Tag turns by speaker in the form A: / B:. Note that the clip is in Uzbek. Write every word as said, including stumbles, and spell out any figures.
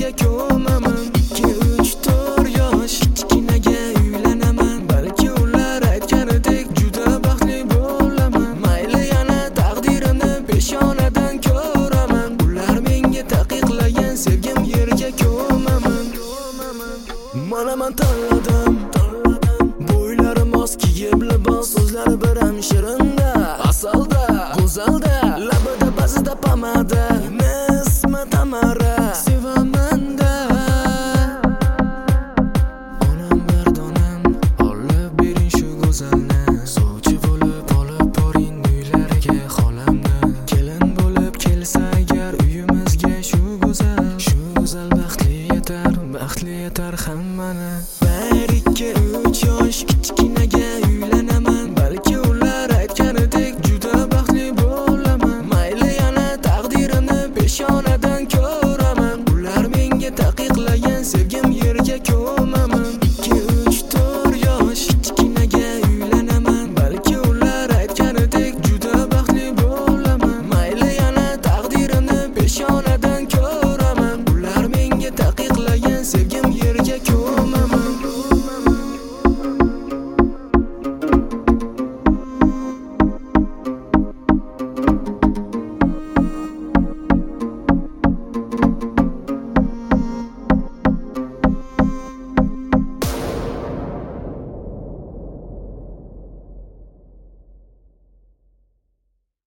A: yerga ko'maman. ikki uch to'rt yosh kichkinaga uylanaman. Balki ular aytganidek juda baxtli bo'laman. Mayli yana taqdirimni peshonadan ko'raman. Ular menga taqiqlagan sevgim yerga ko'maman. Mana men tanladim, bo'ylarim oz kiyib libos, so'zlari biram shirin